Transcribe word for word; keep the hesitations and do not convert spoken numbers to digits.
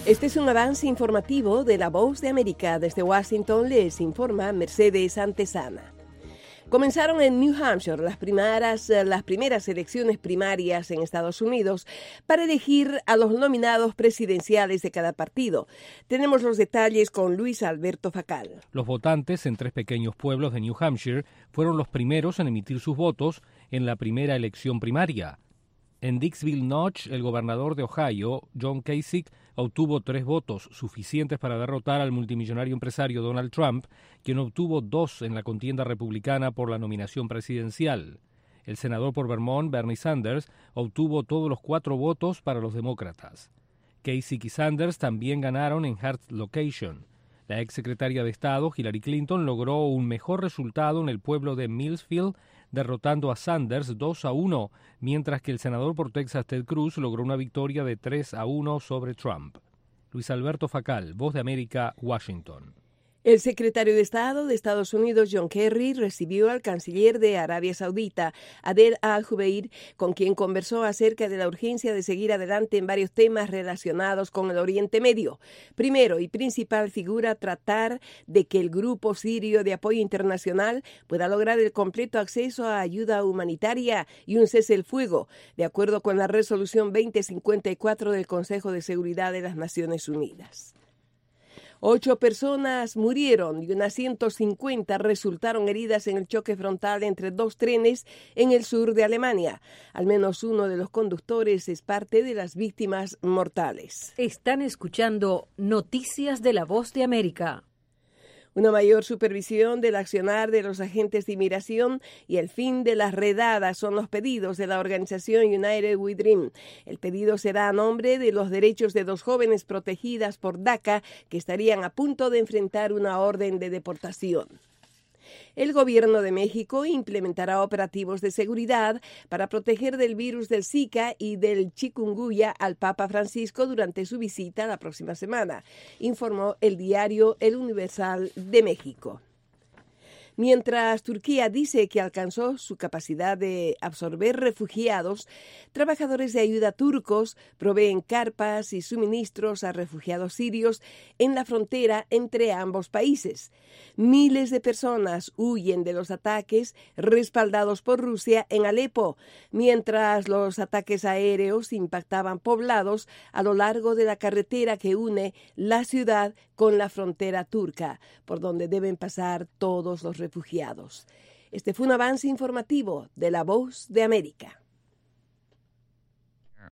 Este es un avance informativo de La Voz de América. Desde Washington les informa Mercedes Antesana. Comenzaron en New Hampshire las primeras, las primeras elecciones primarias en Estados Unidos para elegir a los nominados presidenciales de cada partido. Tenemos los detalles con Luis Alberto Facal. Los votantes en tres pequeños pueblos de New Hampshire fueron los primeros en emitir sus votos en la primera elección primaria. En Dixville Notch, el gobernador de Ohio, John Kasich, obtuvo tres votos, suficientes para derrotar al multimillonario empresario Donald Trump, quien obtuvo dos en la contienda republicana por la nominación presidencial. El senador por Vermont, Bernie Sanders, obtuvo todos los cuatro votos para los demócratas. Kasich y Sanders también ganaron en Hart Location. La exsecretaria de Estado, Hillary Clinton, logró un mejor resultado en el pueblo de Millsfield, derrotando a Sanders dos a uno, mientras que el senador por Texas, Ted Cruz, logró una victoria de tres a uno sobre Trump. Luis Alberto Facal, Voz de América, Washington. El secretario de Estado de Estados Unidos, John Kerry, recibió al canciller de Arabia Saudita, Adel Al-Jubeir, con quien conversó acerca de la urgencia de seguir adelante en varios temas relacionados con el Oriente Medio. Primero y principal figura, tratar de que el Grupo Sirio de Apoyo Internacional pueda lograr el completo acceso a ayuda humanitaria y un cese el fuego, de acuerdo con la resolución veinte cincuenta y cuatro del Consejo de Seguridad de las Naciones Unidas. Ocho personas murieron y unas ciento cincuenta resultaron heridas en el choque frontal entre dos trenes en el sur de Alemania. Al menos uno de los conductores es parte de las víctimas mortales. Están escuchando Noticias de La Voz de América. Una mayor supervisión del accionar de los agentes de inmigración y el fin de las redadas son los pedidos de la organización United We Dream. El pedido será a nombre de los derechos de dos jóvenes protegidas por DACA que estarían a punto de enfrentar una orden de deportación. El gobierno de México implementará operativos de seguridad para proteger del virus del Zika y del chikungunya al Papa Francisco durante su visita la próxima semana, informó el diario El Universal de México. Mientras Turquía dice que alcanzó su capacidad de absorber refugiados, trabajadores de ayuda turcos proveen carpas y suministros a refugiados sirios en la frontera entre ambos países. Miles de personas huyen de los ataques respaldados por Rusia en Alepo, mientras los ataques aéreos impactaban poblados a lo largo de la carretera que une la ciudad con la frontera turca, por donde deben pasar todos los refugiados. Este fue un avance informativo de La Voz de América.